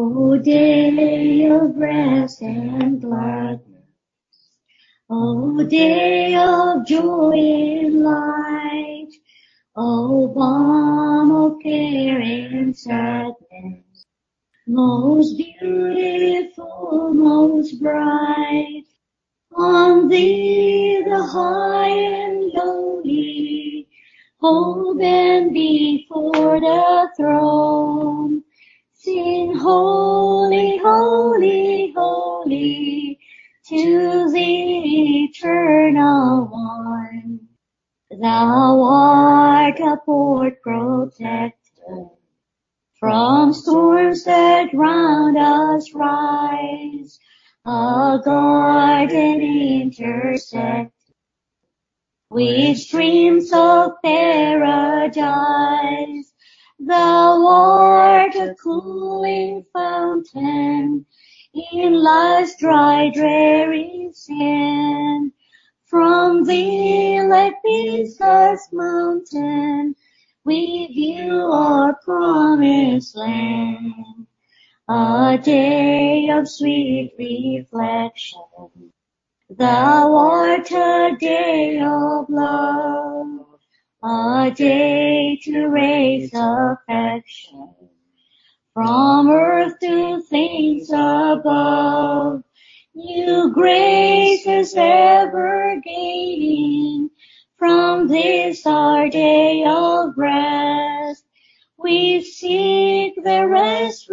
O day of rest and gladness, O day of joy and light, O balm of care and sadness, most beautiful, most bright. On thee the high and lowly hold bend before the throne. Sing holy, holy, holy to the eternal one. Thou art a port protector from storms that round us rise, a garden intersected with streams of paradise. Thou art a cooling fountain in life's dry, dreary sand. From thee, like Pisgah's mountain, we view our promised land. A day of sweet reflection. Thou art a day of love, a day to raise affection from earth to things above. New graces ever gaining from this our day of rest. We seek the rest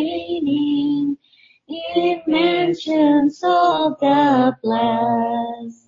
remaining in mansions of the blessed.